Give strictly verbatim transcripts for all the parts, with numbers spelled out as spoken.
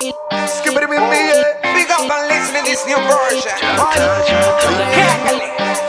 Skibidi bidi bidi, big up and listen to this new version. Cángale.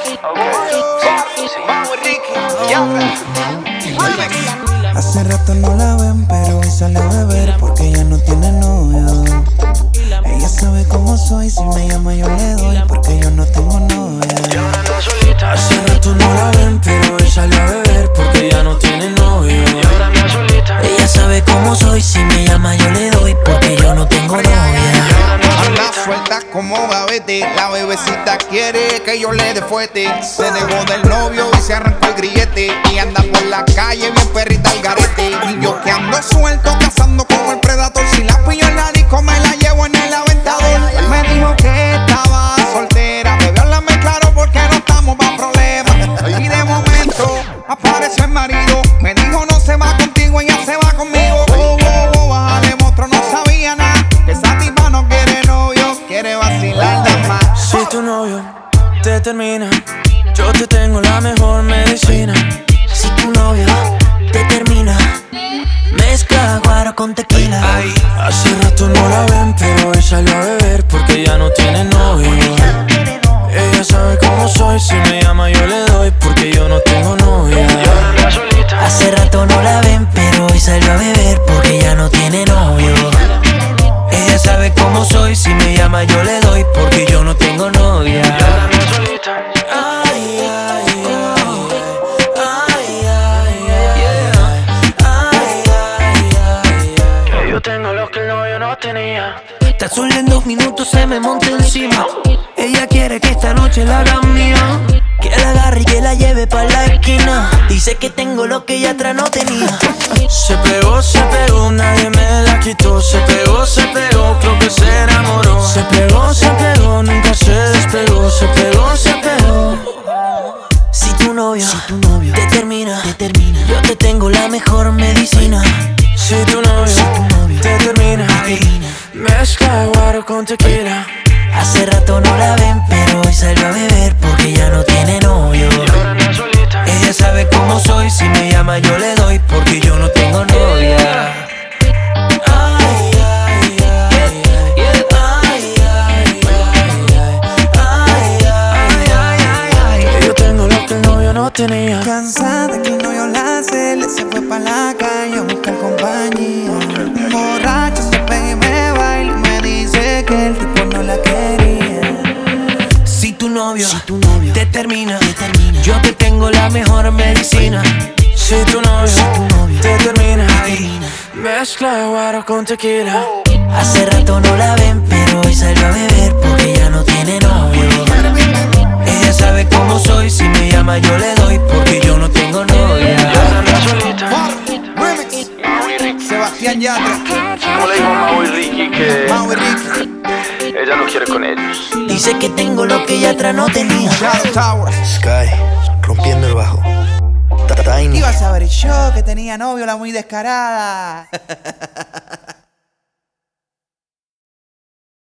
Vamos Ricky, Yanga. Remix. Hace rato no la ven, pero hoy sale a beber porque ella no tiene novio. Ella sabe cómo soy, si me llama yo le doy porque yo no tengo novia. Hace rato no la ven, pero hoy sale a beber porque ella no tiene novio. Ella sabe cómo soy, si me llama yo le doy porque yo no tengo novia. Anda suelta como gavete, la bebecita quiere que yo le dé fuete. Se dejó del novio y se arrancó el grillete y anda por la calle bien perrita al garete. Y yo que ando suelto cazando como el predator, si la pillo en la disco me la llevo en el aventador. Él me dijo que estaba soltera, pero háblame claro porque no estamos pa' problemas. Y de momento apareció el marido, me dijo no se va contigo, ella se va conmigo. Oh, oh, oh, bájale monstruo, no sabía nada, que esa tipa no quiere novio, quiere vacilar nada más. Si tu novio te termina, yo te tengo la mejor medicina. Si tu novio te termina, mezcla guaro con tequila. Hace rato no la ven, pero hoy salió a beber porque ya no tiene novio. Ella sabe cómo soy, si me llama yo le doy porque yo no tengo novia. Hace rato no la ven, pero hoy salió a beber porque ya no tiene novio. Ella sabe cómo soy, si me llama yo le doy porque yo no tengo novia. Ay, ay, ay, ay, ay, ay, ay, ay. Yo tengo lo que el novio no tenía. Tan solo en dos minutos se me monta encima. Ella quiere que esta noche la haga mía, que la agarre y que la lleve pa' la esquina. Dice que tengo lo que ella atrás no tenía. Se pegó, se pegó, nadie me la quitó. Se pegó, se pegó, creo que se enamoró. Se pegó, se pegó, nunca se despegó. Se pegó, se pegó. Si tu novio, si tu novio te termina, te termina, yo te tengo la mejor medicina. Si tu novio, si tu novio te termina, te termina, mezcla guaro con tequila. Hace rato no la ven, pero hoy salió a beber porque ya no tiene novio. Ella sabe cómo soy, si me llama yo le doy porque yo no tengo novia. Ay, ay, ay, ay, ay, ay, ay, ay, ay. Yo tengo lo que el novio no tenía. Cansada que el novio la hace, le se fue pa' la calle a buscar compañía. Borracho se pega y me baila y me dice que el tipo no la quería. Si tu novio, si tu novio te termina, te termina, yo te tengo la mejor medicina. Si tu novio, si tu novio te termina, te termina, mezcla guaro con tequila. Hace rato no la ven, pero hoy salió a beber porque ya no tiene novio. Ella sabe cómo soy, si me llama yo le doy porque yo no tengo novia. Remix. Sebastián Yatra. Como le digo a Mau y Ricky que Mau y Ricky. ella no quiere con ellos. Dice que tengo lo que ella atrás no tenía. Shadow Tower. Sky, rompiendo el bajo. Tiny. Ibas a ver el show que tenía novio, la muy descarada.